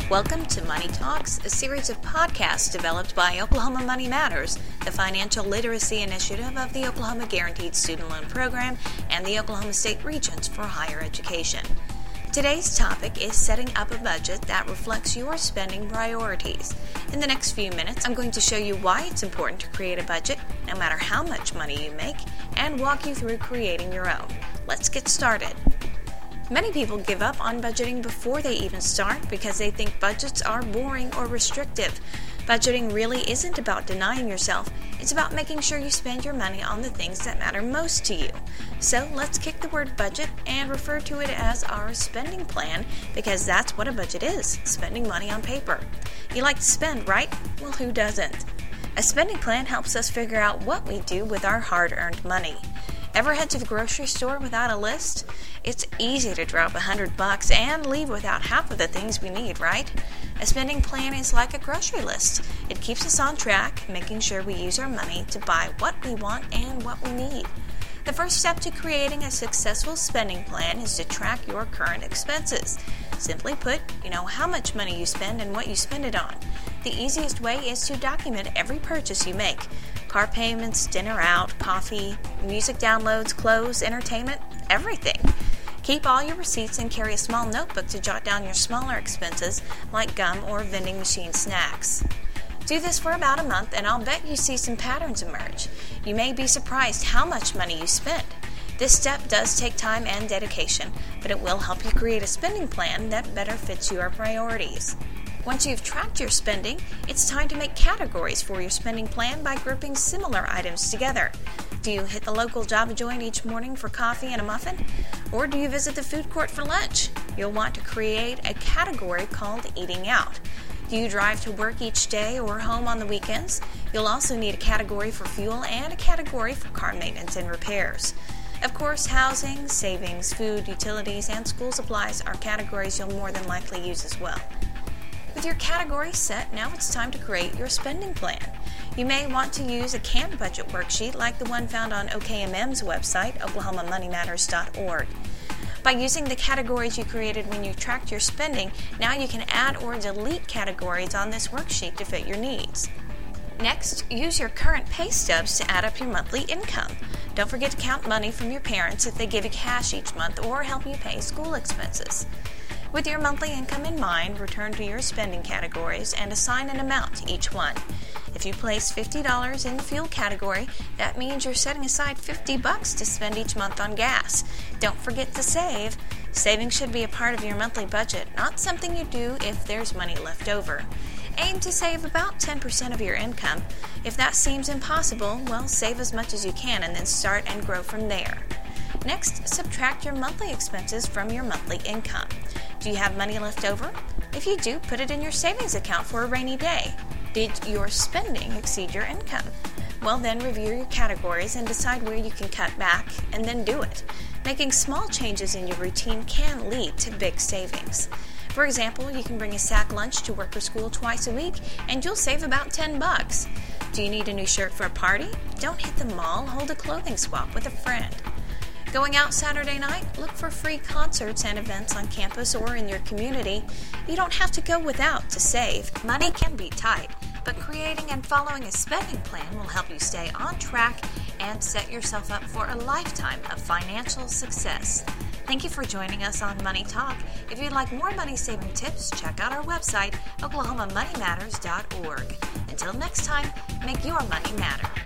Welcome to Money Talks, a series of podcasts developed by Oklahoma Money Matters, the financial literacy initiative of the Oklahoma Guaranteed Student Loan Program and the Oklahoma State Regents for Higher Education. Today's topic is setting up a budget that reflects your spending priorities. In the next few minutes, I'm going to show you why it's important to create a budget, no matter how much money you make, and walk you through creating your own. Let's get started. Many people give up on budgeting before they even start because they think budgets are boring or restrictive. Budgeting really isn't about denying yourself. It's about making sure you spend your money on the things that matter most to you. So let's kick the word budget and refer to it as our spending plan, because that's what a budget is, spending money on paper. You like to spend, right? Well, who doesn't? A spending plan helps us figure out what we do with our hard-earned money. Ever head to the grocery store without a list? It's easy to drop $100 and leave without half of the things we need, right? A spending plan is like a grocery list. It keeps us on track, making sure we use our money to buy what we want and what we need. The first step to creating a successful spending plan is to track your current expenses. Simply put, you know how much money you spend and what you spend it on. The easiest way is to document every purchase you make. Car payments, dinner out, coffee, music downloads, clothes, entertainment, everything. Keep all your receipts and carry a small notebook to jot down your smaller expenses like gum or vending machine snacks. Do this for about a month and I'll bet you see some patterns emerge. You may be surprised how much money you spend. This step does take time and dedication, but it will help you create a spending plan that better fits your priorities. Once you've tracked your spending, it's time to make categories for your spending plan by grouping similar items together. Do you hit the local Java joint each morning for coffee and a muffin? Or do you visit the food court for lunch? You'll want to create a category called Eating Out. Do you drive to work each day or home on the weekends? You'll also need a category for fuel and a category for car maintenance and repairs. Of course, housing, savings, food, utilities, and school supplies are categories you'll more than likely use as well. With your categories set, now it's time to create your spending plan. You may want to use a canned budget worksheet like the one found on OKMM's website, oklahomamoneymatters.org. By using the categories you created when you tracked your spending, now you can add or delete categories on this worksheet to fit your needs. Next, use your current pay stubs to add up your monthly income. Don't forget to count money from your parents if they give you cash each month or help you pay school expenses. With your monthly income in mind, return to your spending categories and assign an amount to each one. If you place $50 in the fuel category, that means you're setting aside $50 to spend each month on gas. Don't forget to save. Saving should be a part of your monthly budget, not something you do if there's money left over. Aim to save about 10% of your income. If that seems impossible, well, save as much as you can and then start and grow from there. Next, subtract your monthly expenses from your monthly income. Do you have money left over? If you do, put it in your savings account for a rainy day. Did your spending exceed your income? Well, then review your categories and decide where you can cut back, and then do it. Making small changes in your routine can lead to big savings. For example, you can bring a sack lunch to work or school twice a week, and you'll save about $10. Do you need a new shirt for a party? Don't hit the mall, hold a clothing swap with a friend. Going out Saturday night? Look for free concerts and events on campus or in your community. You don't have to go without to save. Money can be tight, but creating and following a spending plan will help you stay on track and set yourself up for a lifetime of financial success. Thank you for joining us on Money Talk. If you'd like more money-saving tips, check out our website, oklahomamoneymatters.org. Until next time, make your money matter.